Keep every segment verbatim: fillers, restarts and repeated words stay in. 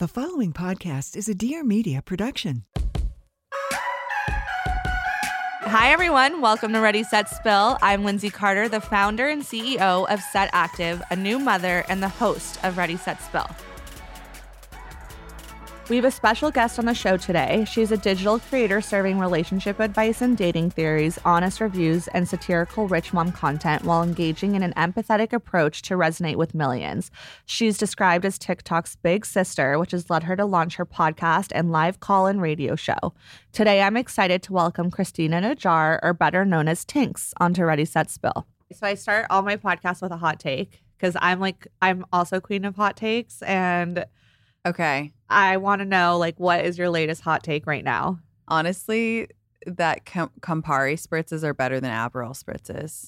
The following podcast is a Dear Media production. Hi, everyone. Welcome to Ready, Set, Spill. I'm Lindsay Carter, the founder and C E O of Set Active, a new mother and the host of Ready, Set, Spill. We have a special guest on the show today. She's a digital creator serving relationship advice and dating theories, honest reviews, and satirical rich mom content while engaging in an empathetic approach to resonate with millions. She's described as TikTok's big sister, which has led her to launch her podcast and live call-in radio show. Today, I'm excited to welcome Christina Najjar, or better known as Tinx, onto Ready, Set, Spill. So I start all my podcasts with a hot take because I'm like, I'm also queen of hot takes, and okay. I want to know, like, what is your latest hot take right now? Honestly, that Cam- Campari spritzes are better than Aperol spritzes.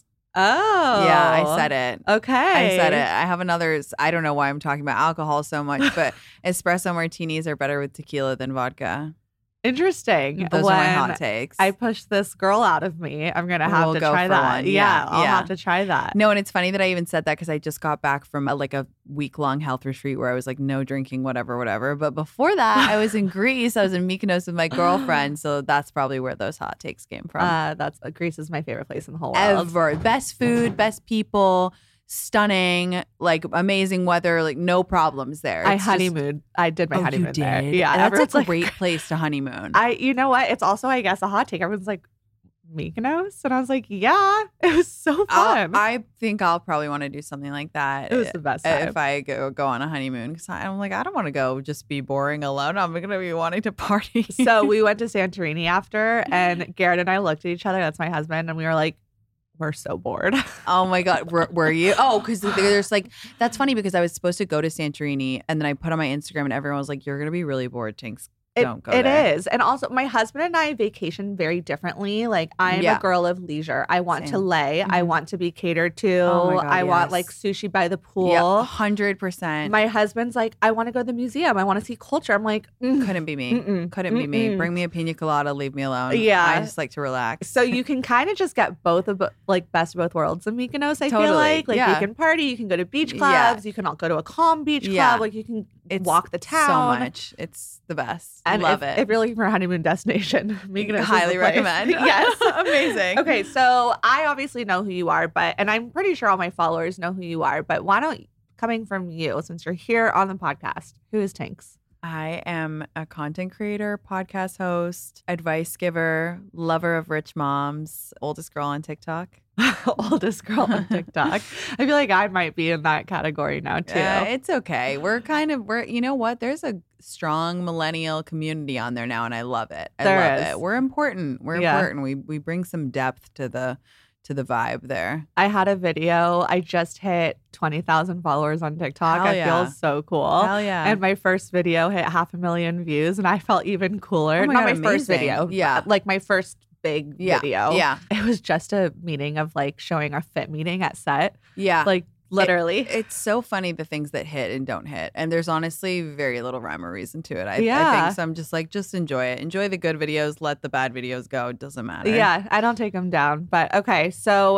Oh. Yeah, I said it. Okay. I said it. I have another, I don't know why I'm talking about alcohol so much, but espresso martinis are better with tequila than vodka. Interesting. Those when are my hot takes. I push this girl out of me, I'm going to have We'll to go try for that. one. Yeah, Yeah, I'll yeah. have to try that. No, and it's funny that I even said that because I just got back from a, like a week-long health retreat where I was like, no drinking, whatever, whatever. But before that, I was in Greece. I was in Mykonos with my girlfriend. So that's probably where those hot takes came from. Uh, that's uh, Greece is my favorite place in the whole world. Ever. Best food, best people, stunning, like amazing weather, like no problems there. I It's just- honeymoon. I did my Oh, you honeymoon there. did? Yeah, That's everyone's a like- great place to honeymoon. I, you know what? It's also, I guess, a hot take. Everyone's like, Mykonos? And I was like, yeah, it was so I'll- fun. I think I'll probably want to do something like that. It was the best time. If I go go on a honeymoon, because I'm like, I don't want to go just be boring alone. I'm going to be wanting to party. So we went to Santorini after, and Garrett and I looked at each other. That's my husband. And we were like, we're so bored. Oh my God, were, were you? Oh, because there's like, that's funny because I was supposed to go to Santorini and then I put on my Instagram and everyone was like, you're going to be really bored, Tinx. It, Don't go it there. is. And also, my husband and I vacation very differently. Like, I'm Yeah. a girl of leisure. I want to Same. lay. I Mhm. want to be catered to. Oh my God, I want, yes. like, sushi by the pool. Yeah, one hundred percent. My husband's like, I want to go to the museum. I want to see culture. I'm like, mm. Couldn't be me. Mm-mm. Couldn't be me. Mm-mm. Bring me a pina colada, leave me alone. Yeah. I just like to relax. So you can kind of just get both of, like, best of both worlds in Mykonos, I feel Totally. like. Like, Yeah. you can party. You can go to beach Yeah. clubs. You can all go to a calm beach club. Yeah. Like, you can It's walk the town. so much. It's the best. And Love if, it. if you're looking for a honeymoon destination, Mykonos is Highly the place. recommend. Yes. Amazing. Okay, so I obviously know who you are, but and I'm pretty sure all my followers know who you are, but why don't, coming from you, since you're here on the podcast, who is Tinx? I am a content creator, podcast host, advice giver, lover of rich moms, oldest girl on TikTok. Oldest girl on TikTok. I feel like I might be in that category now too. Uh, it's okay. We're kind of we're you know what? There's a strong millennial community on there now, and I love it. I There love is. it. We're important. We're Yeah. important. We we bring some depth to the to the vibe there. I had a video. I just hit twenty thousand followers on TikTok. Hell I yeah. feel so cool. Hell yeah. And my first video hit half a million views, and I felt even cooler. Oh my Not God, my first amazing. video. Yeah. Like my first big Yeah. video. Yeah. It was just a meeting of like showing our fit meeting at set. Yeah. Like literally. It's so funny the things that hit and don't hit. And there's honestly very little rhyme or reason to it. I, I Yeah. think so. I'm just like, just enjoy it. Enjoy the good videos. Let the bad videos go. It doesn't matter. Yeah, I don't take them down. But okay, so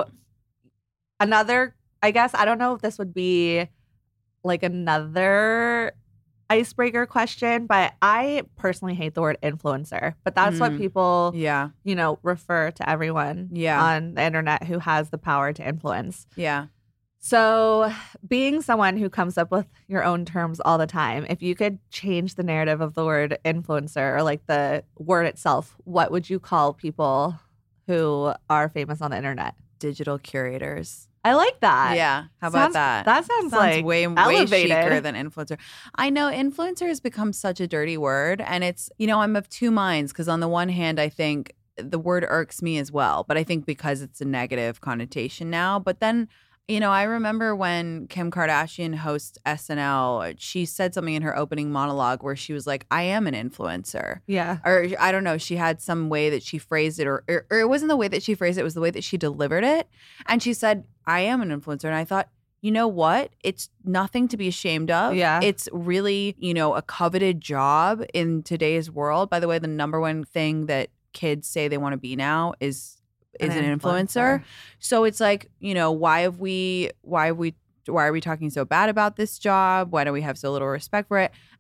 another, I guess, I don't know if this would be like another icebreaker question, but I personally hate the word influencer. But that's what Mm. people, Yeah. you know, refer to everyone Yeah. on the internet who has the power to influence. Yeah. So, being someone who comes up with your own terms all the time, if you could change the narrative of the word influencer or like the word itself, what would you call people who are famous on the internet? Digital curators. I like that. Yeah. How Sounds- about that? that sounds like way, way elevated. chicer than influencer. I know influencer has become such a dirty word. And it's, you know, I'm of two minds because on the one hand, I think the word irks me as well. But I think because it's a negative connotation now. But then, you know, I remember when Kim Kardashian hosts S N L, she said something in her opening monologue where she was like, I am an influencer. Yeah. Or I don't know, she had some way that she phrased it, or, or, or it wasn't the way that she phrased it, it was the way that she delivered it. And she said, I am an influencer. And I thought, you know what? It's nothing to be ashamed of. Yeah. It's really, you know, a coveted job in today's world. By the way, the number one thing that kids say they want to be now is is an, An influencer. influencer. So it's like, you know, why have we why have we why are we talking so bad about this job? Why do we have so little respect for it?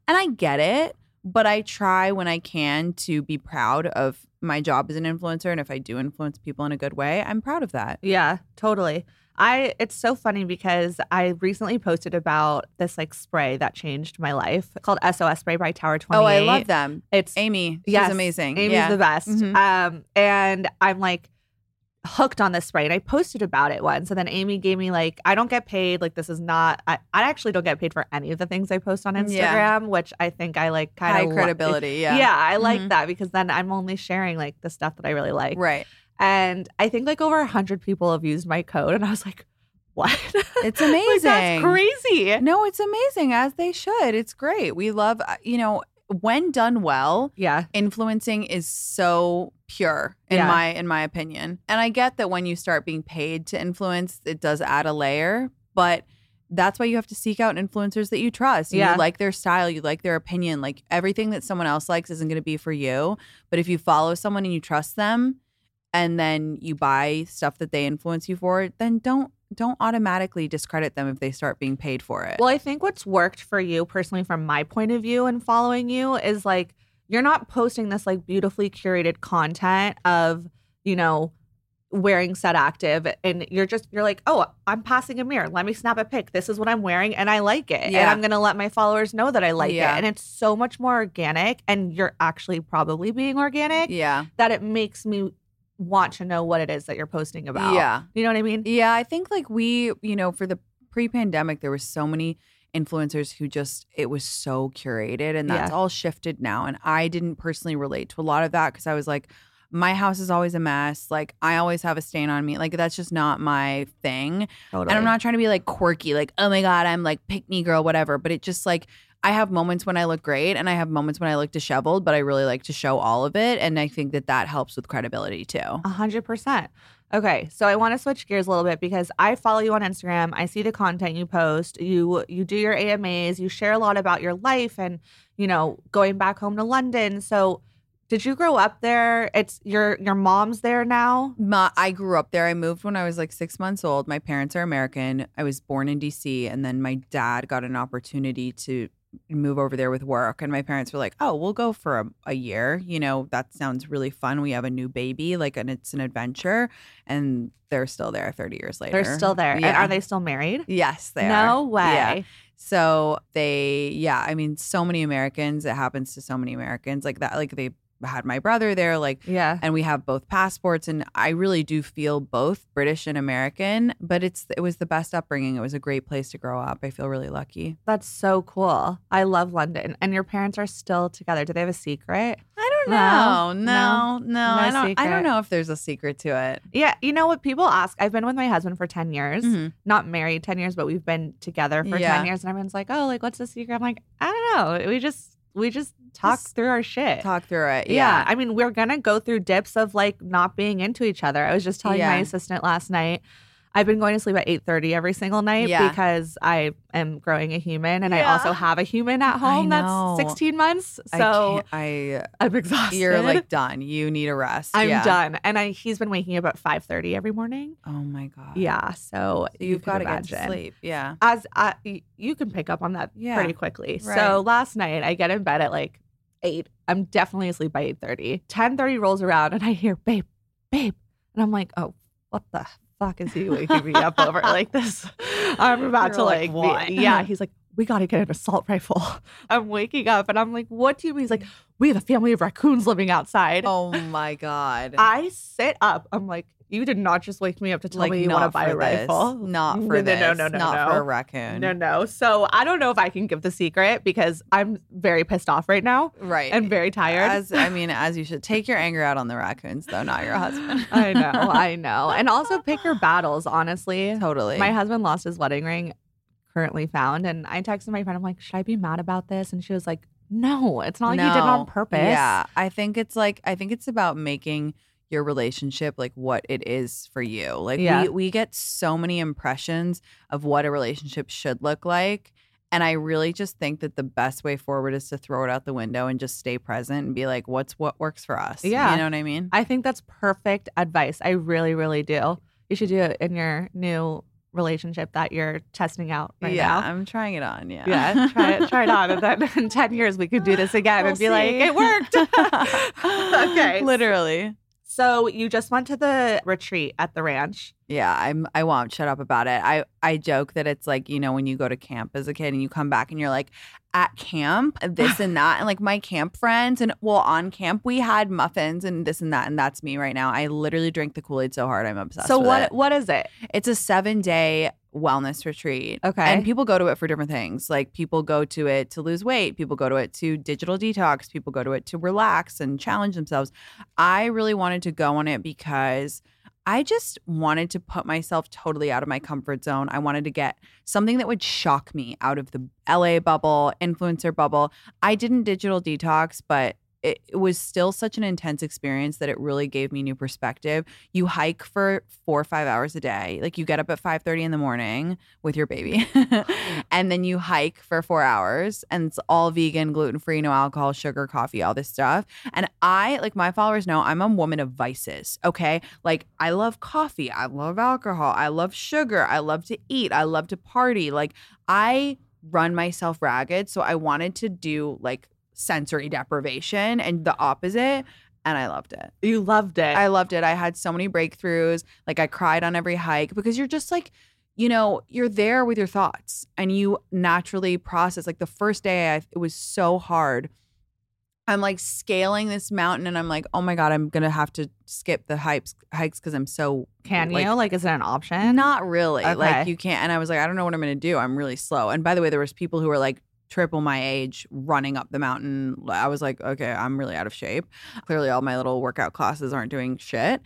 And I get it, but I try when I can to be proud of my job as an influencer. And if I do influence people in a good way, I'm proud of that. Yeah, totally. I it's so funny because I recently posted about this like spray that changed my life called S O S Spray by Tower twenty-eight. Oh, I love them. It's Amy. She's yes, amazing. Amy's yeah. the best. Mhm. Um, and I'm like hooked on this spray, and I posted about it once. And then Amy gave me like, I don't get paid. Like this is not. I, I actually don't get paid for any of the things I post on Instagram, Yeah. which I think I like kind High of credibility. Yeah. Yeah, I like Mhm. that because then I'm only sharing like the stuff that I really like. Right. And I think like over a hundred people have used my code, and I was like, what? It's Like, amazing. that's crazy. No, it's amazing, as they should. It's great. We love, uh, you know, when done well, Yeah. influencing is so pure in Yeah. my in my opinion. And I get that when you start being paid to influence, it does add a layer, but that's why you have to seek out influencers that you trust. Yeah. You like their style, you like their opinion. Like everything that someone else likes isn't going to be for you. But if you follow someone and you trust them, and then you buy stuff that they influence you for, then don't don't automatically discredit them if they start being paid for it. Well, I think what's worked for you personally from my point of view and following you is like you're not posting this like beautifully curated content of, you know, wearing Set Active, and you're just you're like, oh, I'm passing a mirror. Let me snap a pic. This is what I'm wearing and I like it. And Yeah. I'm gonna let my followers know that I like Yeah. it. And it's so much more organic, and you're actually probably being organic yeah. that it makes me want to know what it is that you're posting about. Yeah. You know what I mean? Yeah, I think like we, you know, for the pre-pandemic, there were so many influencers who just, it was so curated, and that's Yeah. all shifted now. And I didn't personally relate to a lot of that because I was like, my house is always a mess. Like I always have a stain on me. Like that's just not my thing. Totally. And I'm not trying to be like quirky, like, oh my God, I'm like pick me girl, whatever. But it just like, I have moments when I look great and I have moments when I look disheveled, but I really like to show all of it. And I think that that helps with credibility too. A hundred percent. Okay, so I want to switch gears a little bit because I follow you on Instagram. I see the content you post. You you do your A M As. You share a lot about your life and, you know, going back home to London. So did you grow up there? It's your your mom's there now? My, I grew up there. I moved when I was like six months old. My parents are American. I was born in D C, and then my dad got an opportunity to move over there with work. And my parents were like, oh, we'll go for a, a year. You know, that sounds really fun. We have a new baby, like, and it's an adventure. And they're still there thirty years later. They're still there. Yeah. And are they still married? Yes, they are. No way. Yeah. So they, yeah, I mean, so many Americans. It happens to so many Americans like that. Like they had my brother there, like, Yeah. and we have both passports, and I really do feel both British and American. But it's it was the best upbringing. It was a great place to grow up. I feel really lucky. That's so cool. I love London. And your parents are still together. Do they have a secret? I don't No, know. No, no, no I don't. I secret. don't know if there's a secret to it. Yeah. You know what people ask? I've been with my husband for ten years. Mhm. Not married ten years, but we've been together for Yeah. ten years. And everyone's like, oh, like, what's the secret? I'm like, I don't know. We just, we just talk Just through our shit. Talk through it. Yeah. Yeah. I mean, we're going to go through dips of like not being into each other. I was just telling Yeah. my assistant last night, I've been going to sleep at eight thirty every single night Yeah. because I am growing a human, and I Yeah. also have a human at I home know. that's sixteen months. I So can't- I, I'm exhausted. you're like done. You need a rest. I'm Yeah. done. And I he's been waking up at five thirty every morning. Oh my god. Yeah. So, So you've got to get imagine. to sleep. Yeah. As I, y- you can pick up on that Yeah. pretty quickly. Right. So last night I get in bed at like eight. I'm definitely asleep by eight thirty. ten thirty rolls around and I hear babe, babe. And I'm like, oh, what the fuck is he waking me up over like this? I'm about You're to like, like, be- what? yeah. He's like, we got to get an assault rifle. I'm waking up and I'm like, what do you mean? He's like, we have a family of raccoons living outside. Oh my god. I sit up. I'm like, you did not just wake me up to tell like me you not want to buy for a rifle. this. Not No, for no, this. no, no, no, Not no. for a raccoon. No, no. So I don't know if I can give the secret because I'm very pissed off right now Right. and very tired. As I mean, as you should take your anger out on the raccoons, though, not your husband. I know, I know. And also pick your battles, honestly. Totally. My husband lost his wedding ring, currently found. And I texted my friend, I'm like, should I be mad about this? And she was like, no, it's not like you did it on No. purpose. Yeah. I think it's like I think it's about making your relationship like what it is for you. Like Yeah. we we get so many impressions of what a relationship should look like. And I really just think that the best way forward is to throw it out the window and just stay present and be like, what's what works for us? Yeah. You know what I mean? I think that's perfect advice. I really, really do. You should do it in your new relationship that you're testing out right yeah, now? I'm trying it on. Yeah. Yeah, try it, try it on. And then in ten years, we could do this again We'll and be see. like, it worked. Okay. Literally. So you just went to the retreat at the ranch. Yeah, I'm I won't shut up about it. I I joke that it's like, you know, when you go to camp as a kid and you come back and you're like, at camp, this and that. And like my camp friends and well, on camp we had muffins and this and that, and that's me right now. I literally drink the Kool-Aid so hard I'm obsessed So with what it. what is it? It's a seven day wellness retreat. Okay. And people go to it for different things. Like people go to it to lose weight. People go to it to digital detox. People go to it to relax and challenge themselves. I really wanted to go on it because I just wanted to put myself totally out of my comfort zone. I wanted to get something that would shock me out of the L A bubble, influencer bubble. I didn't digital detox, but it, it was still such an intense experience that it really gave me new perspective. You hike for four or five hours a day. Like you get up at five thirty in the morning with your baby and then you hike for four hours and it's all vegan, gluten-free, no alcohol, sugar, coffee, all this stuff. And I, like my followers know, I'm a woman of vices, okay? Like I love coffee. I love alcohol. I love sugar. I love to eat. I love to party. Like I run myself ragged. So I wanted to do like sensory deprivation and the opposite, and I loved it. You loved it. I loved it. I had so many breakthroughs. Like I cried on every hike because you're just like, you know, you're there with your thoughts and you naturally process. Like the first day, I, it was so hard. I'm like scaling this mountain and I'm like, oh my God, I'm going to have to skip the hikes hikes because I'm so. Can like, you? Like, is it an option? Not really. Okay. Like you can't. And I was like, I don't know what I'm going to do. I'm really slow. And by the way, there was people who were like, triple my age running up the mountain. I was like, okay, I'm really out of shape. Clearly all my little workout classes aren't doing shit.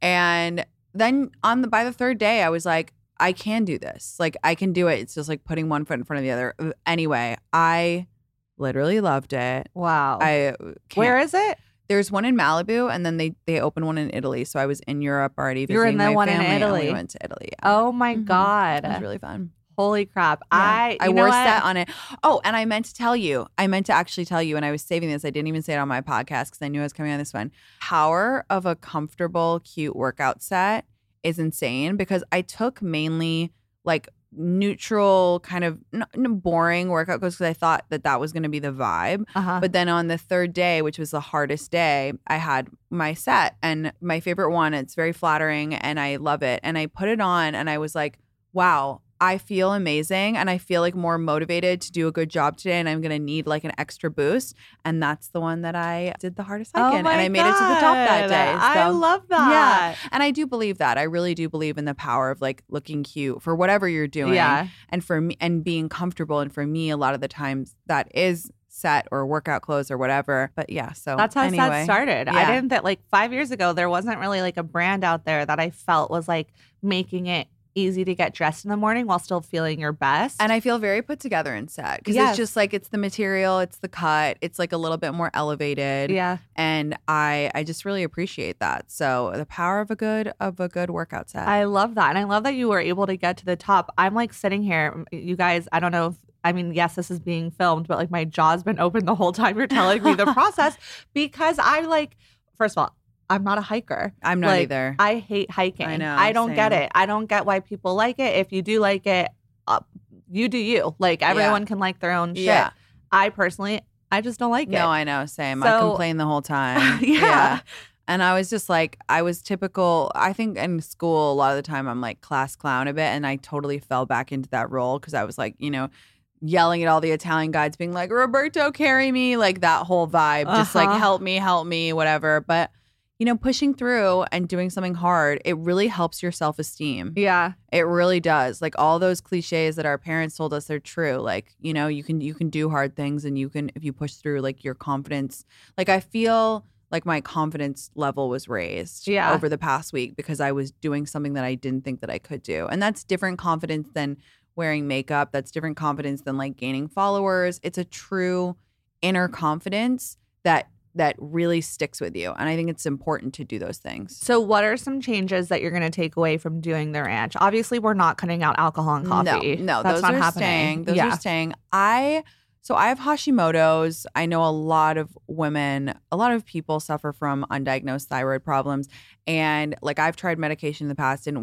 And then on the by the third day, I was like, I can do this. Like I can do it. It's just like putting one foot in front of the other. Anyway, I literally loved it. Wow. I can't- Where is it? There's one in Malibu and then they they opened one in Italy. So I was in Europe already You were in visiting the my one in family, and Italy. we went to Italy. Yeah. Oh my Mhm. God. It was really fun. Holy crap. Yeah. I I you know wore a what? set on it. Oh, and I meant to tell you. I meant to actually tell you, and I was saving this. I didn't even say it on my podcast because I knew I was coming on this one. Power of a comfortable, cute workout set is insane because I took mainly like neutral, kind of n- n- boring workout clothes because I thought that that was going to be the vibe. Uh-huh. But then on the third day, which was the hardest day, I had my set and my favorite one. It's very flattering and I love it. And I put it on and I was like, wow, I feel amazing and I feel like more motivated to do a good job today and I'm going to need like an extra boost. And that's the one that I did the hardest hike Oh in. my And I made it to the top that God. day. I So, love that. yeah. And I do believe that. I really do believe in the power of like looking cute for whatever you're doing. Yeah. And for me and being comfortable. And for me, a lot of the times that is set or workout clothes or whatever. But yeah, so That's how anyway. Set started. I Yeah. didn't that like five years ago, there wasn't really like a brand out there that I felt was like making it easy to get dressed in the morning while still feeling your best. And I feel very put together and set because Yes. it's just like it's the material, it's the cut, it's like a little bit more elevated. yeah. And I I just really appreciate that. So the power of a good of a good workout set. I love that. And I love that you were able to get to the top. I'm like sitting here, you guys, I don't know if, I mean, yes, this is being filmed, but like my jaw's been open the whole time you're telling me the process because I like, first of all, I'm not a hiker. I'm not Like, either. I hate hiking. I know, I don't get same. it. I don't get why people like it. If you do like it, uh, you do you. Like everyone can like their own shit. Yeah. I personally, I just don't like it. No, I know. Same. I So- complained the whole time. Yeah. And I was just like, I was typical. I think in school, a lot of the time, I'm like class clown a bit. And I totally fell back into that role because I was like, you know, yelling at all the Italian guides, being like, Roberto, carry me. Like that whole vibe. Just Uh-huh. like, help me, help me, whatever. But, you know, pushing through and doing something hard, it really helps your self-esteem. Yeah. It really does. Like all those cliches that our parents told us are true. Like, you know, you can you can do hard things and you can, if you push through, like your confidence. Like I feel like my confidence level was raised Yeah. over the past week because I was doing something that I didn't think that I could do. And that's different confidence than wearing makeup. That's different confidence than like gaining followers. It's a true inner confidence that that really sticks with you. And I think it's important to do those things. So what are some changes that you're going to take away from doing the ranch? Obviously, we're not cutting out alcohol and coffee. No, no, That's those not are happening. staying. Those yeah. are staying. I so I have Hashimoto's. I know a lot of women, a lot of people suffer from undiagnosed thyroid problems, and like I've tried medication in the past, didn't work.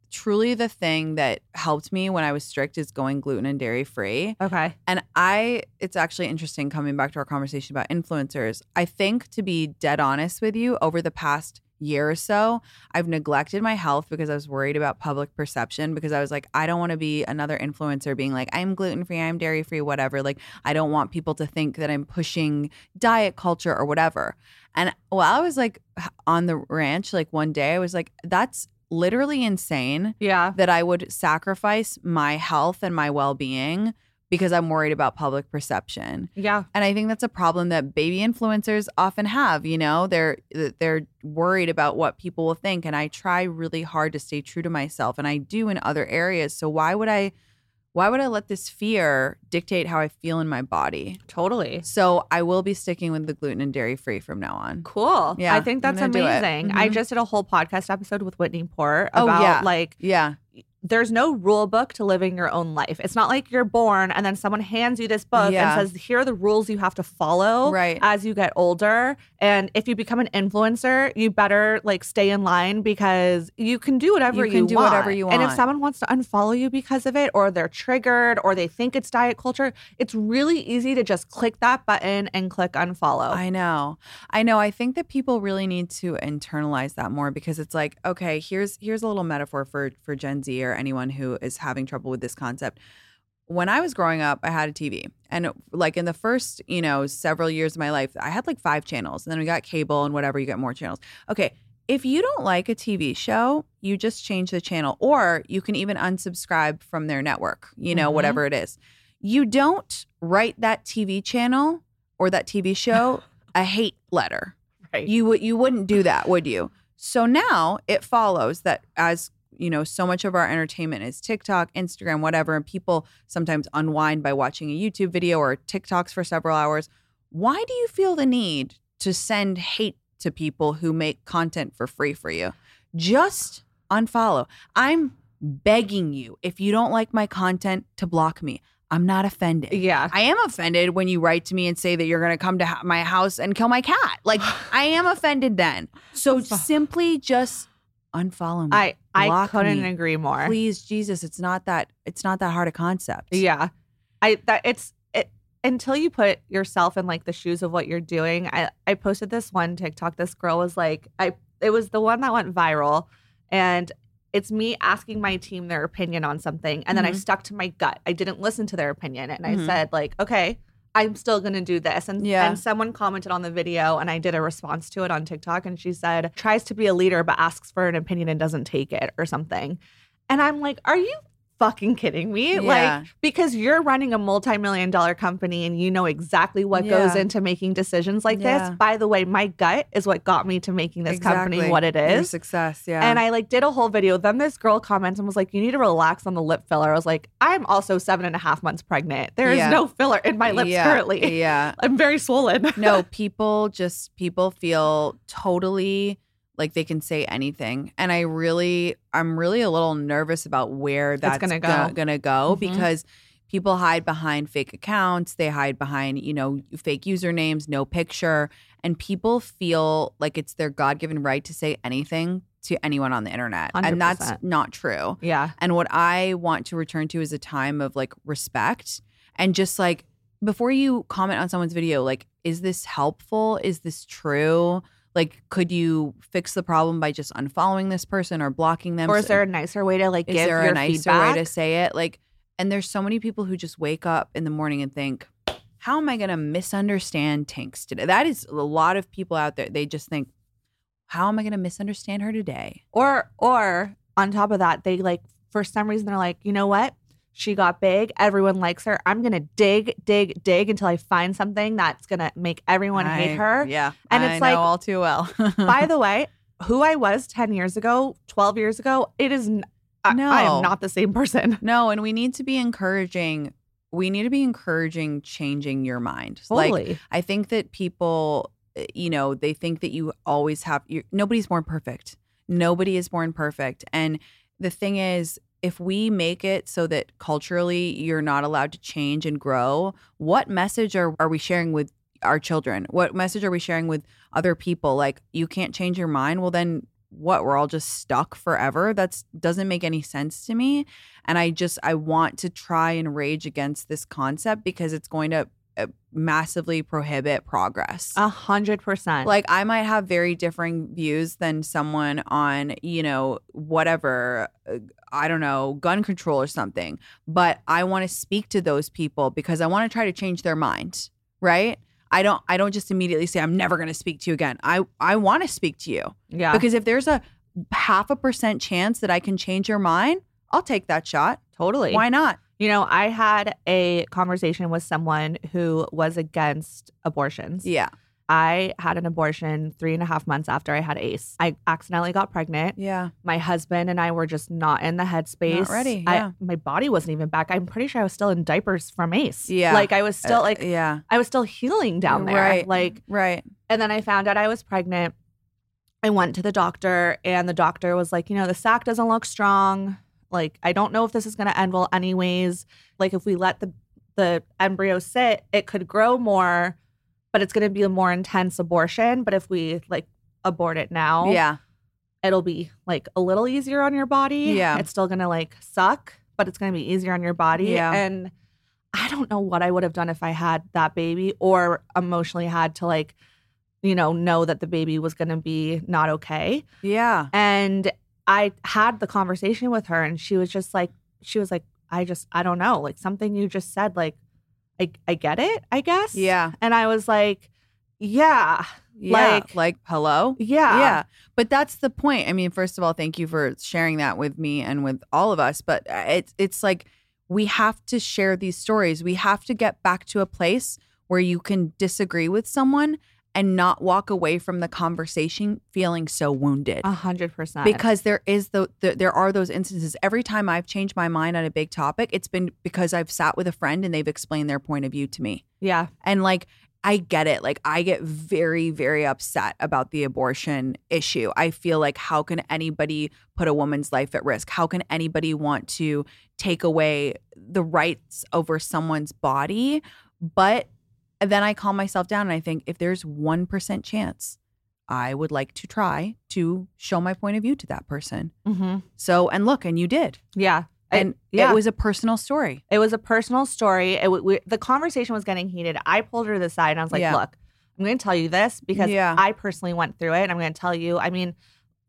truly the thing that helped me when I was strict is going gluten and dairy free. Okay. And I, it's actually interesting coming back to our conversation about influencers. I think, to be dead honest with you, over the past year or so, I've neglected my health because I was worried about public perception, because I was like, I don't want to be another influencer being like, I'm gluten free, I'm dairy free, whatever. Like, I don't want people to think that I'm pushing diet culture or whatever. And while I was like on the ranch, like one day I was like, that's literally insane. Yeah. That I would sacrifice my health and my well-being because I'm worried about public perception. Yeah. And I think that's a problem that baby influencers often have, you know? They're they're worried about what people will think, and I try really hard to stay true to myself, and I do in other areas. So why would I why would I let this fear dictate how I feel in my body? Totally. So I will be sticking with the gluten and dairy free from now on. Cool. Yeah, I think that's I'm gonna do it. amazing. Mhm. I just did a whole podcast episode with Whitney Port Oh, about yeah. like Yeah. there's no rule book to living your own life. It's not like you're born and then someone hands you this book Yeah. and says, here are the rules you have to follow Right. as you get older. And if you become an influencer, you better like stay in line, because you can do whatever You you, can do want. whatever you And if want. someone wants to unfollow you because of it, or they're triggered, or they think it's diet culture, it's really easy to just click that button and click unfollow. I know. I know. I think that people really need to internalize that more, because it's like, okay, here's here's a little metaphor for for Gen Z or anyone who is having trouble with this concept. When I was growing up, I had a T V. And like in the first, you know, several years of my life, I had like five channels. And then we got cable and whatever, you get more channels. Okay. If you don't like a T V show, you just change the channel, or you can even unsubscribe from their network, you know, Mhm. whatever it is. You don't write that T V channel or that T V show a hate letter. Right. You would you wouldn't do that, would you? So now it follows that, as you know, so much of our entertainment is TikTok, Instagram, whatever, and people sometimes unwind by watching a YouTube video or TikToks for several hours. Why do you feel the need to send hate to people who make content for free for you? Just unfollow. I'm begging you, if you don't like my content, to block me. I'm not offended. Yeah. I am offended when you write to me and say that you're going to come to ha- my house and kill my cat. Like, I am offended then. So simply just unfollow me. I, I Block couldn't me. agree more. Please, Jesus, it's not that it's not that hard a concept. Yeah. I that it's it until you put yourself in like the shoes of what you're doing. I I posted this one TikTok. This girl was like, I it was the one that went viral, and it's me asking my team their opinion on something, and then I Mhm. stuck to my gut. I didn't listen to their opinion, and Mhm. I said like, okay, I'm still going to do this. And, Yeah. and someone commented on the video, and I did a response to it on TikTok. And she said, tries to be a leader, but asks for an opinion and doesn't take it or something. And I'm like, are you fucking kidding me? Yeah. Like, because you're running a multi-million dollar company and you know exactly what goes Yeah. into making decisions like Yeah. this. By the way, my gut is what got me to making this company Exactly. what it Your is. success, yeah. And I like did a whole video. Then this girl comments and was like, you need to relax on the lip filler. I was like, I'm also seven and a half months pregnant. There is Yeah. no filler in my lips yeah. currently. Yeah. I'm very swollen. No, people just people feel totally like they can say anything. And I really, I'm really a little nervous about where that's gonna go. Gonna, gonna go Mhm. because people hide behind fake accounts. They hide behind, you know, fake usernames, no picture. And people feel like it's their God-given right to say anything to anyone on the internet. one hundred And that's percent. not true. Yeah. And what I want to return to is a time of like respect, and just like, before you comment on someone's video, like, is this helpful? Is this true? Like, could you fix the problem by just unfollowing this person or blocking them? Or is there a nicer way to like Is give there your a nicer feedback? way to say it? Like, and there's so many people who just wake up in the morning and think, how am I going to misunderstand Tinks today? That is a lot of people out there. They just think, how am I going to misunderstand her today? Or or on top of that, they like for some reason they're like, you know what? She got big. Everyone likes her. I'm gonna dig, dig, dig until I find something that's gonna make everyone hate I- her. Yeah. And I it's know like- all too well. By the way, who I was ten years ago, twelve years ago, it is n- I, I No. am not the same person. No, and we need to be encouraging. We need to be encouraging changing your mind. Like, Totally. I think that people, uh, you know, they think that you always have. You, nobody's born perfect. Nobody is born perfect. And the thing is, if we make it so that culturally you're not allowed to change and grow, what message are, are we sharing with our children? What message are we sharing with other people? Like, you can't change your mind. Well, then what, we're all just stuck forever? That's doesn't make any sense to me. And I just, I want to try and rage against this concept because it's going to uh, massively prohibit progress. A hundred percent. Like I might have very differing views than someone on, you know, whatever, uh, I don't know, gun control or something. But I want to speak to those people because I want to try to change their mind, right? I don't I don't just immediately say I'm never going to speak to you again. I, I want to speak to you. Yeah. Because if there's a half a percent chance that I can change your mind, I'll take that shot. Totally. Why not? You know, I had a conversation with someone who was against abortions. Yeah. I had an abortion three and a half months after I had Ace. I accidentally got pregnant. Yeah. My husband and I were just not in the headspace. Not ready, yeah. I, my body wasn't even back. I'm pretty sure I was still in diapers from Ace. Yeah. Like I was still Uh, like, yeah. I was still healing down there. Right. Like, Right. and then I found out I was pregnant. I went to the doctor and the doctor was like, you know, the sac doesn't look strong. Like, I don't know if this is going to end well anyways. Like if we let the, the embryo sit, it could grow more, but it's going to be a more intense abortion. But if we like abort it now, Yeah. it'll be like a little easier on your body. Yeah. It's still going to like suck, but it's going to be easier on your body. Yeah. And I don't know what I would have done if I had that baby or emotionally had to like, you know, know that the baby was going to be not okay. Yeah. And I had the conversation with her and she was just like, she was like, I just, I don't know, like something you just said, like, I, I get it, I guess. Yeah. And I was like, yeah. Yeah. Like, Like, hello? yeah. Yeah. But that's the point. I mean, first of all, thank you for sharing that with me and with all of us. But it's it's like we have to share these stories. We have to get back to a place where you can disagree with someone and not walk away from the conversation feeling so wounded. A hundred percent. Because there is the, the there are those instances. Every time I've changed my mind on a big topic, it's been because I've sat with a friend and they've explained their point of view to me. Yeah. And like, I get it. Like, I get very, very upset about the abortion issue. I feel like, how can anybody put a woman's life at risk? How can anybody want to take away the rights over someone's body? But then I calm myself down and I think, if there's one percent chance, I would like to try to show my point of view to that person. Mm-hmm. So, and look, and you did. Yeah. And I, yeah. it was a personal story. It was a personal story. It, we, the conversation was getting heated. I pulled her to the side and I was like, Yeah. look, I'm going to tell you this because Yeah. I personally went through it. And I'm going to tell you, I mean,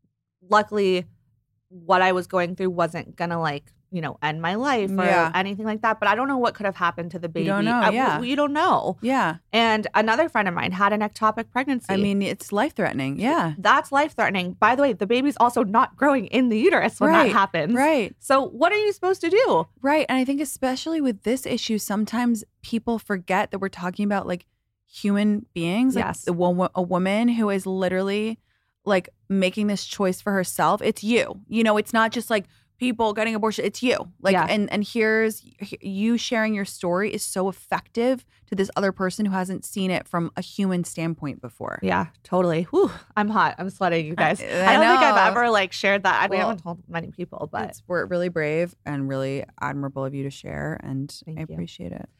luckily what I was going through wasn't going to like, you know, end my life or Yeah. anything like that. But I don't know what could have happened to the baby. don't know, I- yeah. you don't know. Yeah. And another friend of mine had an ectopic pregnancy. I mean, it's life threatening. Yeah. that's life threatening. By the way, the baby's also not growing in the uterus when Right. that happens. Right. So what are you supposed to do? Right. And I think especially with this issue, sometimes people forget that we're talking about like human beings. Like Yes. the wo- a woman who is literally like making this choice for herself. It's you. You know, it's not just like people getting abortion. It's you. Like, Yeah. and and here's you sharing your story is so effective to this other person who hasn't seen it from a human standpoint before. Yeah, totally. Whew, I'm hot. I'm sweating, you guys. I, I don't think I've know. ever like shared that. I mean, I Well, haven't told many people, but It's we're really brave and really admirable of you to share, and Thank I you. appreciate it.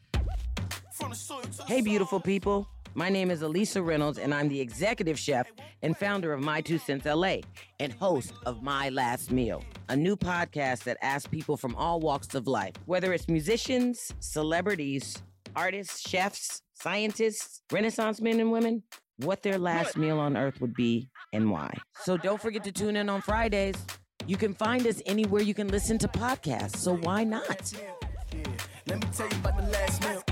Hey, beautiful people. My name is Elisa Reynolds, and I'm the executive chef and founder of My Two Cents L A and host of My Last Meal, a new podcast that asks people from all walks of life, whether it's musicians, celebrities, artists, chefs, scientists, Renaissance men and women, what their last meal on earth would be and why. So don't forget to tune in on Fridays. You can find us anywhere you can listen to podcasts, so why not? Let me tell you about the last meal.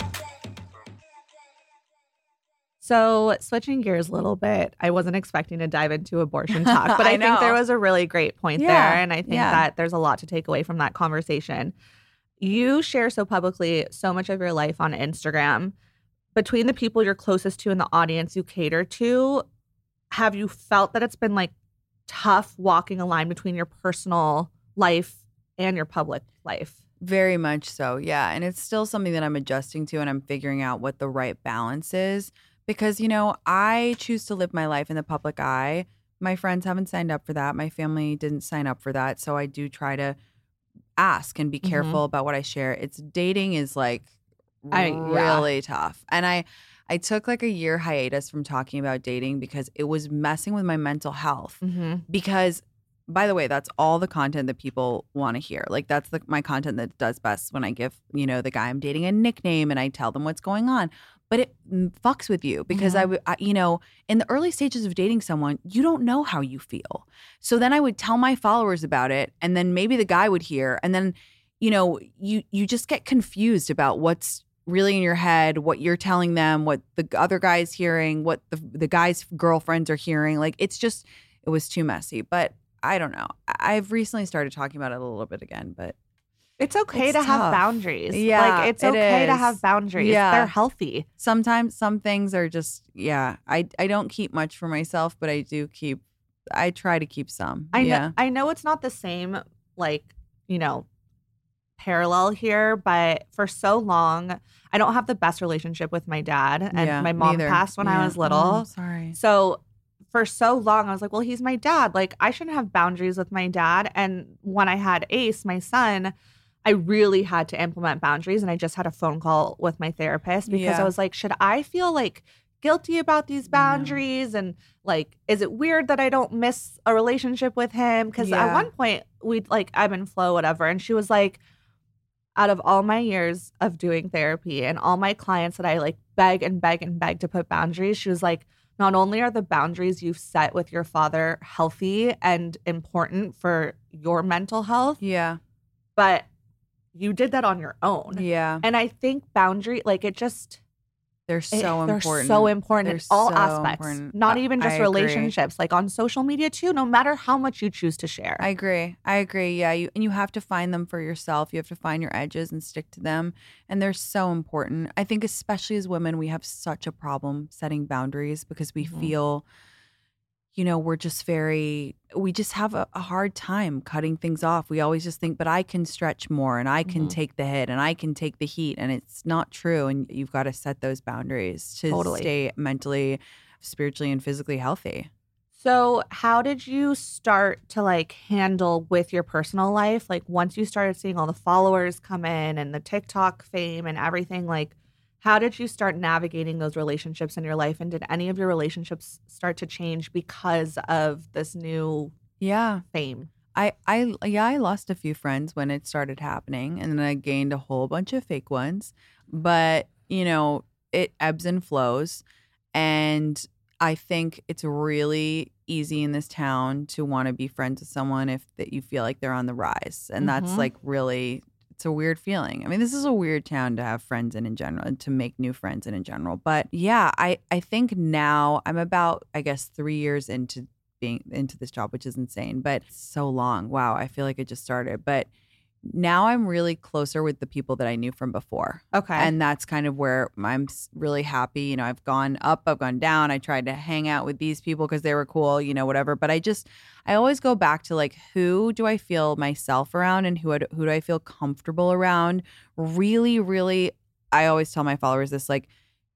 so switching gears a little bit, I wasn't expecting to dive into abortion talk, but I, I think there know. was a really great point Yeah, there. And I think yeah. that there's a lot to take away from that conversation. You share so publicly so much of your life on Instagram. Between the people you're closest to and the audience you cater to, have you felt that it's been like tough walking a line between your personal life and your public life? Very much so, yeah. And it's still something that I'm adjusting to, and I'm figuring out what the right balance is. Because, you know, I choose to live my life in the public eye. My friends haven't signed up for that. My family didn't sign up for that. So I do try to ask and be careful about what I share. It's dating is like I- yeah. really tough. And I I took like a year hiatus from talking about dating because it was messing with my mental health. Mm-hmm. Because, by the way, that's all the content that people want to hear. Like that's the, my content that does best when I give, you know, the guy I'm dating a nickname and I tell them what's going on. But it fucks with you because Mm-hmm. I would, I, you know, in the early stages of dating someone, you don't know how you feel. So then I would tell my followers about it, and then maybe the guy would hear, and then, you know, you you just get confused about what's really in your head, what you're telling them, what the other guy's hearing, what the the guy's girlfriends are hearing. Like it's just, it was too messy. But I don't know. I've recently started talking about it a little bit again, but. It's okay It's to have tough. boundaries. Yeah, like it's it okay to is. have boundaries. Yeah. They're healthy. Sometimes some things are just, yeah, I, I don't keep much for myself, but I do keep, I try to keep some. I yeah. know I know it's not the same, like, you know, parallel here, but for so long, I don't have the best relationship with my dad. And Yeah, my mom neither. passed when I Yeah. was little. Oh, I'm sorry. So for so long, I was like, well, he's my dad. Like, I shouldn't have boundaries with my dad. And when I had Ace, my son, I really had to implement boundaries. And I just had a phone call with my therapist because Yeah. I was like, should I feel like guilty about these boundaries? And like, is it weird that I don't miss a relationship with him? Because at Yeah. one point, we'd like ebb and flow, whatever. And she was like, out of all my years of doing therapy and all my clients that I like beg and beg and beg to put boundaries, she was like, not only are the boundaries you've set with your father healthy and important for your mental health, Yeah. but you did that on your own. Yeah. And I think boundary, like it just, They're it- so they're important. so important in They're all so aspects, important. not I- even I just agree. relationships, like on social media too, no matter how much you choose to share. I agree. I agree. Yeah. You, and you have to find them for yourself. You have to find your edges and stick to them. And they're so important. I think, especially as women, we have such a problem setting boundaries because we Mhm. feel, you know, we're just very, we just have a, a hard time cutting things off. We always just think, but I can stretch more and I can Mhm. take the hit and I can take the heat. And it's not true. And you've got to set those boundaries to Totally. stay mentally, spiritually, and physically healthy. So, how did you start to like handle with your personal life? Like, once you started seeing all the followers come in and the TikTok fame and everything, like, how did you start navigating those relationships in your life? And did any of your relationships start to change because of this new Yeah. fame? I, I, yeah, I lost a few friends when it started happening, and then I gained a whole bunch of fake ones. But, you know, it ebbs and flows. And I think it's really easy in this town to want to be friends with someone if that you feel like they're on the rise. And that's Mhm. like really, it's a weird feeling. I mean, this is a weird town to have friends in in general and to make new friends in in general. But yeah, I, I think now I'm about, I guess, three years into being into this job, which is insane, but it's so long. Wow. I feel like it just started. But now I'm really closer with the people that I knew from before. Okay. And that's kind of where I'm s- really happy. You know, I've gone up, I've gone down. I tried to hang out with these people because they were cool, you know, whatever. But I just, I always go back to like, who do I feel myself around and who, I, who do I feel comfortable around? Really, really, I always tell my followers this, like,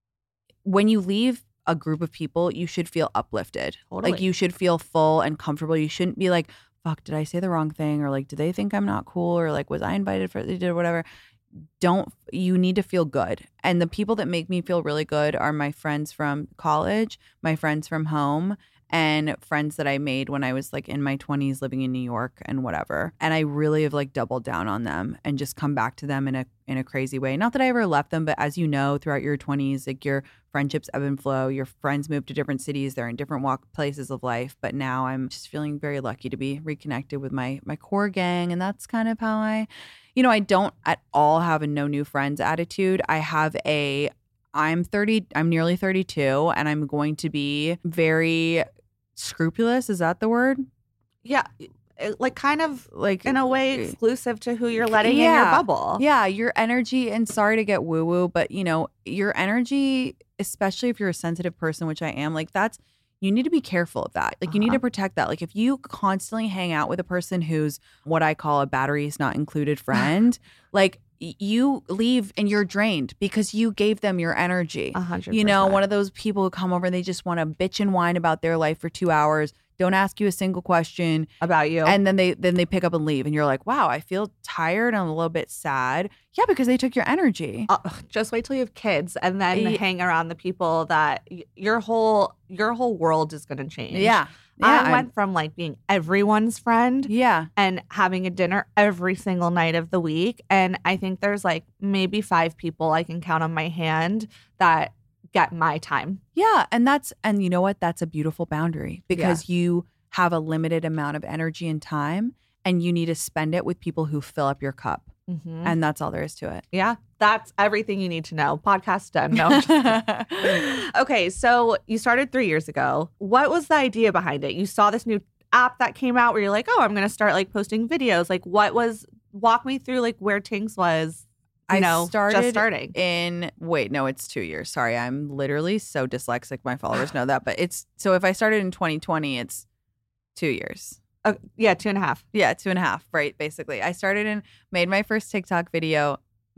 when you leave a group of people, you should feel uplifted. Totally. Like, you should feel full and comfortable. You shouldn't be like, fuck, did I say the wrong thing? Or like, do they think I'm not cool? Or like, was I invited for, they did whatever. Don't, you need to feel good. And the people that make me feel really good are my friends from college, my friends from home, and friends that I made when I was like in my twenties living in New York and whatever. And I really have like doubled down on them and just come back to them in a in a crazy way. Not that I ever left them, but as you know, throughout your twenties, like your friendships ebb and flow. Your friends move to different cities. They're in different walk places of life. But now I'm just feeling very lucky to be reconnected with my my core gang. And that's kind of how I, you know, I don't at all have a no new friends attitude. I have a I'm thirty, I'm nearly thirty-two, and I'm going to be very scrupulous. Is that the word? yeah. It- like kind of Like in a way exclusive to who you're letting in your Yeah. bubble. Yeah, your energy, and sorry to get woo woo, but you know, your energy, especially if you're a sensitive person, which I am, like that's, you need to be careful of that. Like you need Uh-huh. to protect that. Like if you constantly hang out with a person who's what I call a batteries not included friend, like y- you leave and you're drained because you gave them your energy. A hundred You know, percent. one of those people who come over and they just want to bitch and whine about their life for two hours. don't ask you a single question About you. and then they then they pick up and leave and you're like, wow, I feel tired and I'm a little bit sad. Yeah, because they took your energy. Uh, just wait till you have kids and then Yeah. hang around the people that y- your whole your whole world is going to change. Yeah. Yeah. I I'm- went from like being everyone's friend yeah. and having a dinner every single night of the week. And I think there's like maybe five people I can count on my hand that get my time. Yeah. And that's, and you know what? That's a beautiful boundary because you have a limited amount of energy and time and you need to spend it with people who fill up your cup. Mm-hmm. And that's all there is to it. Yeah, that's everything you need to know. Podcast done. No. I'm just kidding. Okay, so you started three years ago. What was the idea behind it? You saw this new app that came out where you're like, oh, I'm going to start like posting videos. Like, what was, walk me through like where Tinx was, you I know, started just starting. in, wait, no, it's two years. Sorry, I'm literally so dyslexic. My followers know that. But it's, so if I started in twenty twenty, it's two years. Uh, yeah, two and a half. Yeah, two and a half, right? Basically. I started and made my first TikTok video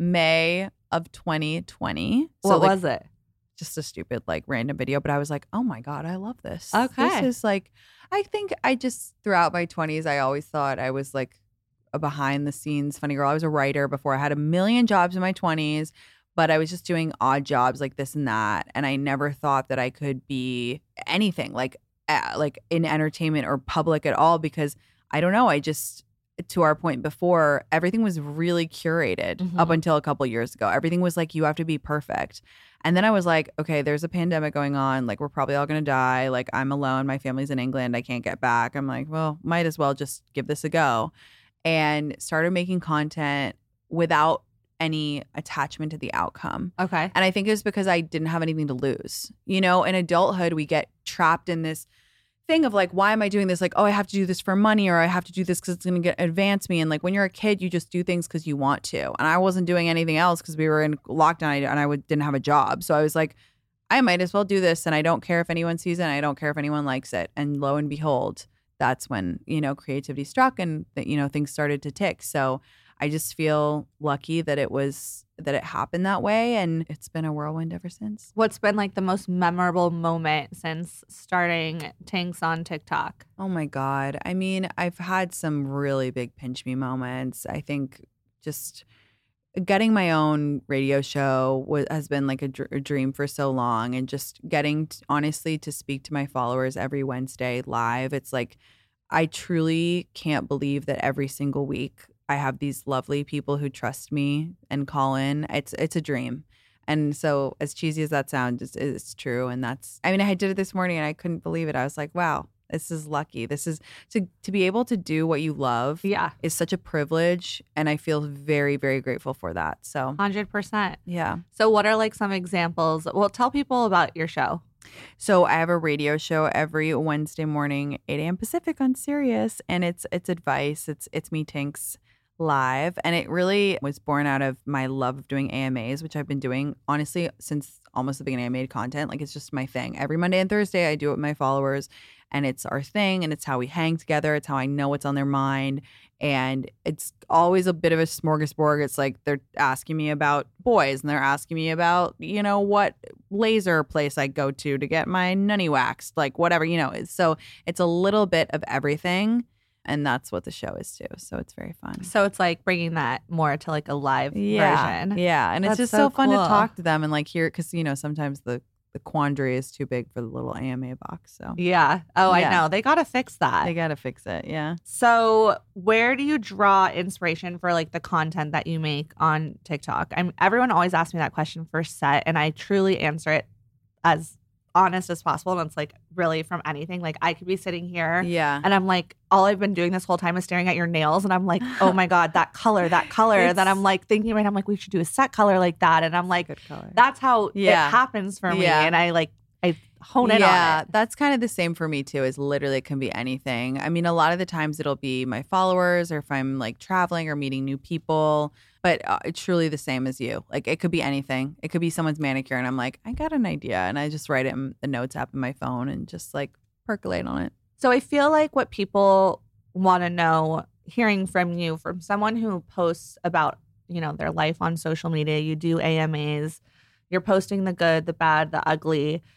May of twenty twenty. So What like, was it? just a stupid, like random video. But I was like, oh my God, I love this. Okay. This is like, I think I just, throughout my twenties, I always thought I was like a behind the scenes funny girl. I was a writer before. I had a million jobs in my twenties, but I was just doing odd jobs like this and that. And I never thought that I could be anything like, uh, like in entertainment or public at all because I don't know. I just, to our point before, everything was really curated Mhm. up until a couple years ago. Everything was like, you have to be perfect. And then I was like, okay, there's a pandemic going on. Like, we're probably all going to die. Like, I'm alone. My family's in England. I can't get back. I'm like, well, might as well just give this a go. And started making content without any attachment to the outcome. Okay. And I think it was because I didn't have anything to lose. You know, in adulthood, we get trapped in this thing of like, why am I doing this? Like, oh, I have to do this for money or I have to do this because it's going to get advance me. And like when you're a kid, you just do things because you want to. And I wasn't doing anything else because we were in lockdown and I would, didn't have a job. So I was like, I might as well do this. And I don't care if anyone sees it. And I don't care if anyone likes it. And lo and behold, that's when, you know, creativity struck and, you know, things started to tick. So I just feel lucky that it was, that it happened that way. And it's been a whirlwind ever since. What's been like the most memorable moment since starting Tinx on TikTok? Oh my God. I mean, I've had some really big pinch me moments. I think just getting my own radio show was, has been like a, dr- a dream for so long. And just getting, t- honestly, to speak to my followers every Wednesday live. It's like, I truly can't believe that every single week I have these lovely people who trust me and call in. It's it's a dream. And so as cheesy as that sounds, it's, it's true. And that's, I mean, I did it this morning and I couldn't believe it. I was like, wow, this is lucky. This is, to, to be able to do what you love Yeah. is such a privilege. And I feel very, very grateful for that. So, one hundred percent. yeah. So what are like some examples? Well, tell people about your show. So I have a radio show every Wednesday morning, eight a.m. Pacific on Sirius. And it's it's advice. It's it's me, Tinx, live. And it really was born out of my love of doing A M As, which I've been doing, honestly, since almost the beginning I made content. Like, it's just my thing. Every Monday and Thursday, I do it with my followers. And it's our thing. And it's how we hang together. It's how I know what's on their mind. And it's always a bit of a smorgasbord. It's like they're asking me about boys and they're asking me about, you know, what laser place I go to to get my nunny waxed, like whatever, you know. So it's a little bit of everything. And that's what the show is too. So it's very fun. So it's like bringing that more to like a live Yeah. version. Yeah. And it's That's just so so, fun to cool. talk to them and like hear, because, you know, sometimes the, the quandary is too big for the little A M A box. So Yeah. Oh, I Yeah. know. They got to fix that. they got to fix it. Yeah. So where do you draw inspiration for like the content that you make on TikTok? I'm everyone always asks me that question first set, and I truly answer it as honest as possible. And it's like really from anything. Like I could be sitting here Yeah. and I'm like, all I've been doing this whole time is staring at your nails. And I'm like, oh my God, that color, that color. It's- Then I'm like thinking right, I'm like, we should do a set color like that. And I'm like, Good color. that's how Yeah. it happens for me. Yeah. And I like, I hone in yeah, on it. that's kind of the same for me too. Is literally it can be anything. I mean, a lot of the times it'll be my followers, or if I'm like traveling or meeting new people. But uh, it's truly the same as you. Like it could be anything. It could be someone's manicure, and I'm like, I got an idea, and I just write it in the notes app in my phone and just like percolate on it. So I feel like what people want to know, hearing from you, from someone who posts about, you know, their life on social media, you do A M As, you're posting the good, the bad, the ugly.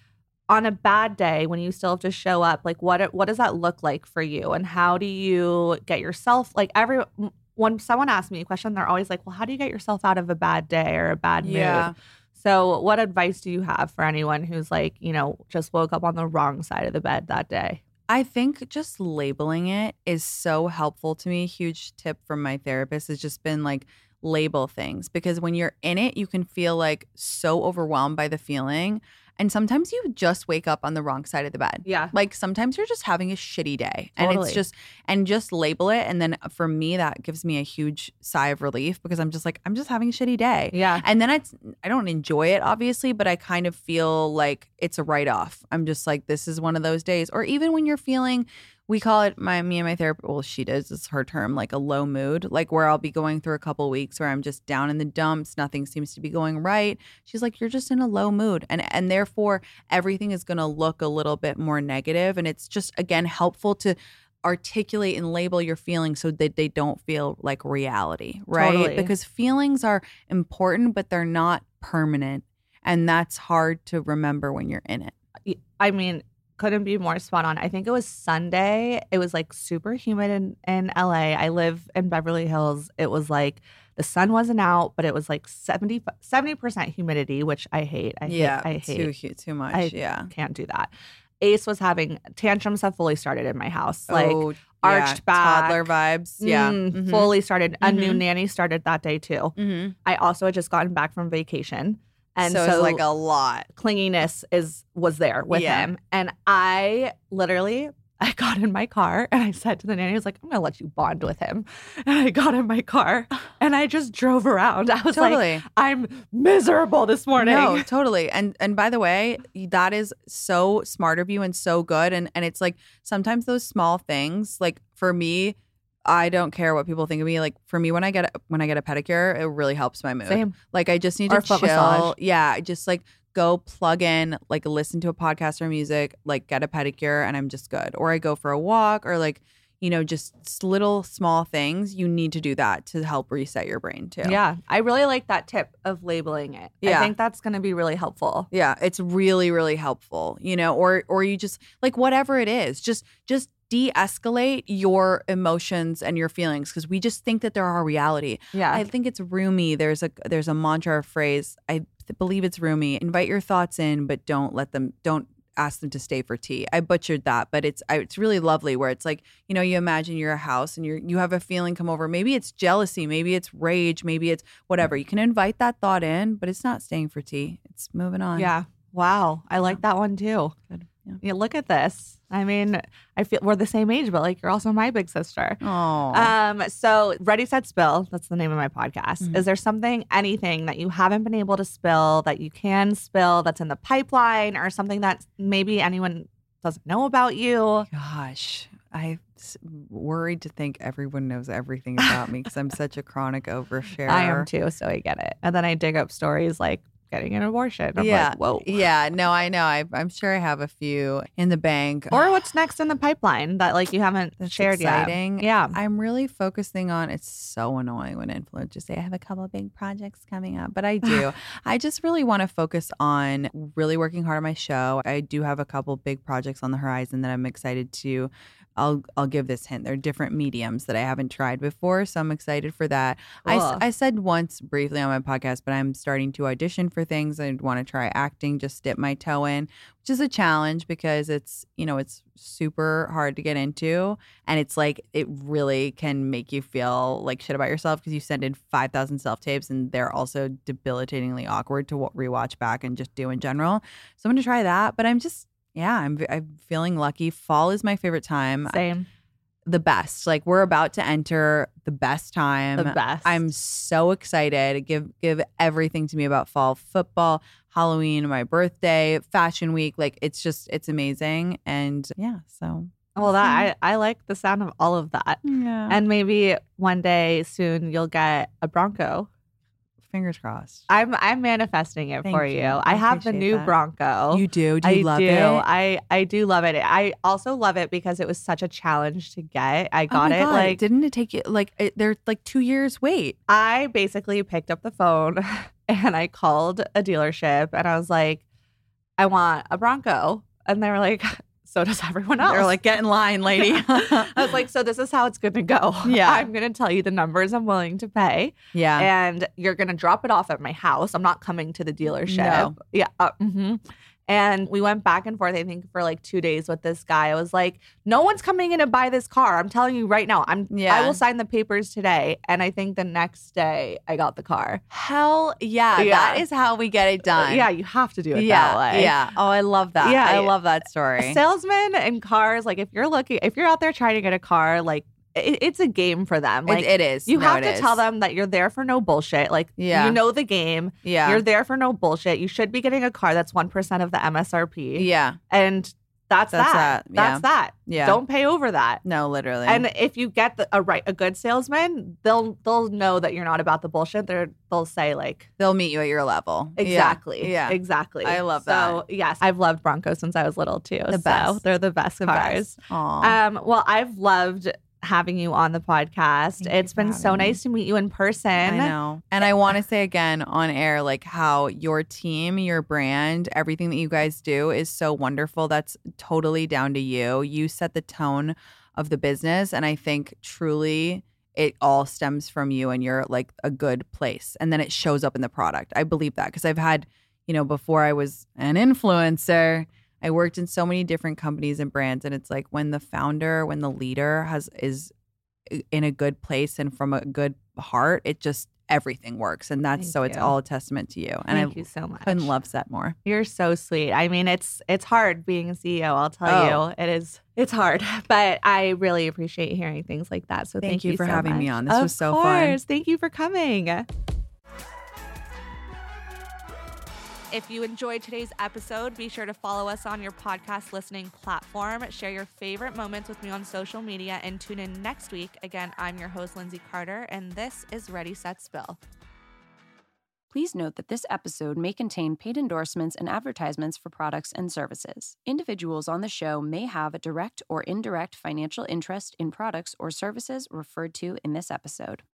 on a bad day when you still have to show up, like what what does that look like for you? And how do you get yourself, like every when someone asks me a question, they're always like, well, how do you get yourself out of a bad day or a bad Yeah. mood? So what advice do you have for anyone who's like, you know, just woke up on the wrong side of the bed that day? I think just labeling it is so helpful to me. Huge tip from my therapist has just been like, label things, because when you're in it, you can feel like so overwhelmed by the feeling. And sometimes you just wake up on the wrong side of the bed. Yeah. Like sometimes you're just having a shitty day. And Totally. it's just, and just label it. And then for me, that gives me a huge sigh of relief because I'm just like, I'm just having a shitty day. Yeah. And then it's, I don't enjoy it, obviously, but I kind of feel like it's a write off. I'm just like, this is one of those days. Or even when you're feeling, we call it, my me and my therapist, well, she does, it's her term, like a low mood, like where I'll be going through a couple weeks where I'm just down in the dumps. Nothing seems to be going right. She's like, you're just in a low mood. And, and therefore, everything is going to look a little bit more negative. And it's just, again, helpful to articulate and label your feelings so that they don't feel like reality, right? Totally. Because feelings are important, but they're not permanent. And that's hard to remember when you're in it. I mean, couldn't be more spot on. I think it was Sunday. It was like super humid in, in L A. I live in Beverly Hills. It was like the sun wasn't out, but it was like seventy percent humidity, which I hate. I yeah, hate. I hate. too hu- too much. I yeah, can't do that. Ace was having tantrums have fully started in my house. Like oh, arched yeah. back. toddler vibes. Yeah, mm, Mhm. fully started. A new Mhm. nanny started that day too. Mm-hmm. I also had just gotten back from vacation. And so, so, it's like a lot. clinginess is was there with Yeah. him. And I literally, I got in my car and I said to the nanny, I was like, I'm going to let you bond with him. And I got in my car and I just drove around. I was Totally. like, I'm miserable this morning. No, totally. And and by the way, that is so smart of you and so good. And and it's like sometimes those small things, like for me, I don't care what people think of me. Like for me, when I get a, when I get a pedicure, it really helps my mood. Same. Like I just need Or to foot chill. massage. Yeah, I just like go plug in, like listen to a podcast or music, like get a pedicure, and I'm just good. Or I go for a walk, or like you know, just s- little small things. You need to do that to help reset your brain too. Yeah. I really like that tip of labeling it. Yeah. I think that's going to be really helpful. Yeah, it's really, really helpful, you know, or or you just like whatever it is, just just de-escalate your emotions and your feelings because we just think that they're our reality. Yeah. I think it's Rumi. There's a there's a mantra or phrase. I th- believe it's Rumi. Invite your thoughts in, but don't let them don't ask them to stay for tea. I butchered that, but it's I, it's really lovely where it's like, you know, you imagine you're a house and you're you have a feeling come over. Maybe it's jealousy, maybe it's rage, maybe it's whatever. You can invite that thought in, but it's not staying for tea. It's moving on. Yeah. Wow. I like that one too. Good. Yeah. Yeah, look at this. I mean, I feel we're the same age, but like you're also my big sister. Oh. Um, so Ready, Set, Spill, that's the name of my podcast. Mhm. Is there something, anything that you haven't been able to spill that you can spill that's in the pipeline or something that maybe anyone doesn't know about you? Gosh, I'm worried to think everyone knows everything about me because I'm such a chronic oversharer. I am too, so I get it. And then I dig up stories like getting an abortion. I'm yeah. like, whoa. Yeah. No, I know. I, I'm sure I have a few in the bank. Or what's next in the pipeline that like you haven't That's shared exciting. yet? Yeah. I'm really focusing on, it's so annoying when influencers say I have a couple of big projects coming up, but I do. I just really want to focus on really working hard on my show. I do have a couple big projects on the horizon that I'm excited to I'll I'll give this hint. There are different mediums that I haven't tried before, so I'm excited for that. I, s- Cool. I said once briefly on my podcast, but I'm starting to audition for things. I want to try acting, just dip my toe in, which is a challenge because it's, you know, it's super hard to get into. And it's like, it really can make you feel like shit about yourself because you send in five thousand self-tapes and they're also debilitatingly awkward to wa- rewatch back and just do in general. So I'm going to try that. But I'm just, yeah, I'm, I'm feeling lucky. Fall is my favorite time. Same. The best. Like we're about to enter the best time. The best. I'm so excited. Give give everything to me about fall. Football, Halloween, my birthday, fashion week. Like it's just it's amazing. And yeah, so Well, that I, I like the sound of all of that. yeah. And maybe one day soon you'll get a Bronco. Fingers crossed. I'm I'm manifesting it Thank for you. you. I I have the appreciate new that. Bronco. You do? Do you I love do. it? I I do love it. I also love it because it was such a challenge to get. I Oh got my it God. like didn't it take you like it, they're like two years wait? I basically picked up the phone and I called a dealership and I was like, I want a Bronco. And they were like, so does everyone else. They're like, get in line, lady. I was like, so this is how it's going to go. Yeah. I'm going to tell you the numbers I'm willing to pay. Yeah. And you're going to drop it off at my house. I'm not coming to the dealership. No. Yeah. Uh, mm-hmm. And we went back and forth, I think, for like two days with this guy. I was like, no one's coming in to buy this car. I'm telling you right now. I'm Yeah. I will sign the papers today. And I think the next day I got the car. Hell yeah. Yeah. That is how we get it done. Yeah, you have to do it yeah. that way. Yeah. Oh, I love that. Yeah. I love that story. Salesmen and cars, like if you're looking, if you're out there trying to get a car, like it, it's a game for them. Like it, it is. you No, have it to is. tell them that you're there for no bullshit. Like Yeah. you know the game. Yeah. You're there for no bullshit. You should be getting a car that's one percent of the M S R P. Yeah. And that's, That's that. that. Yeah. That's that. Yeah. Don't pay over that. No, literally. And if you get the, a right a good salesman, they'll they'll know that you're not about the bullshit. They're they'll say like they'll meet you at your level. exactly, Yeah. exactly. I love so, So yes, I've loved Broncos since I was little too. The so best. they're the best The cars. best. Aw. Um, well, I've loved having you on the podcast. Thank you It's for been so having me. nice to meet you in person. I know. And I want to say again on air, like how your team, your brand, everything that you guys do is so wonderful. That's totally down to you. You set the tone of the business. And I think truly it all stems from you and you're like a good place. And then it shows up in the product. I believe that because I've had, you know, before I was an influencer, I worked in so many different companies and brands, and it's like when the founder, when the leader has is in a good place and from a good heart, it just everything works, and that's Thank so it's you. all a testament to you. And Thank I you so much. couldn't love Set more. You're so sweet. I mean, it's it's hard being a C E O. I'll tell Oh. you, it is. It's hard, but I really appreciate hearing things like that. So Thank thank, you for so having me much. on. This of was so fun. course. Thank you for coming. If you enjoyed today's episode, be sure to follow us on your podcast listening platform. Share your favorite moments with me on social media and tune in next week. Again, I'm your host, Lindsay Carter, and this is Ready, Set, Spill. Please note that this episode may contain paid endorsements and advertisements for products and services. Individuals on the show may have a direct or indirect financial interest in products or services referred to in this episode.